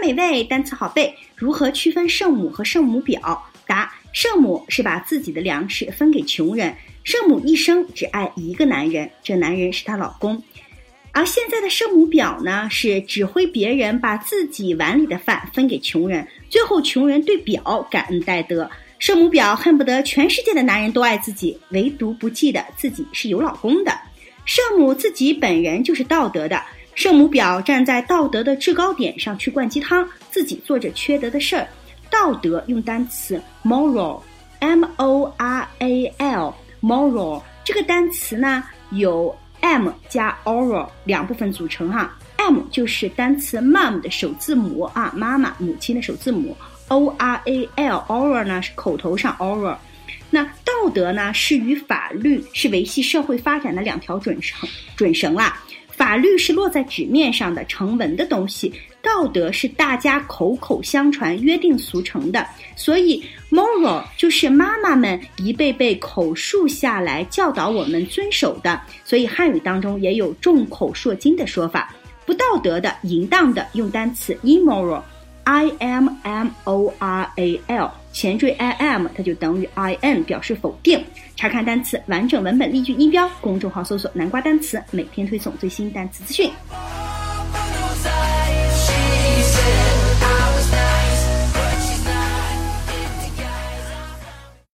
美味，单词好背。如何区分圣母和圣母婊？答：圣母是把自己的粮食分给穷人，圣母一生只爱一个男人，这男人是她老公。而现在的圣母婊呢，是指挥别人把自己碗里的饭分给穷人，最后穷人对婊感恩戴德。圣母婊恨不得全世界的男人都爱自己，唯独不记得自己是有老公的。圣母自己本人就是道德的，圣母婊站在道德的制高点上去灌鸡汤，自己做着缺德的事儿。道德用单词 moral M-O-R-A-L moral 这个单词呢有 M 加 oral 两部分组成哈。 M 就是单词 mom 的首字母啊，妈妈母亲的首字母。 O-R-A-L oral 呢是口头上 oral。 那道德呢是与法律是维系社会发展的两条准绳啦。法律是落在纸面上的成文的东西，道德是大家口口相传约定俗成的，所以 moral 就是妈妈们一辈辈口述下来教导我们遵守的，所以汉语当中也有众口铄金的说法。不道德的淫荡的用单词 immoral I-M-M-O-R-A-L 前缀 I-M 它就等于 I-N 表示否定。查看单词完整文本例句音标，公众号搜索南瓜单词，每天推送最新单词资讯。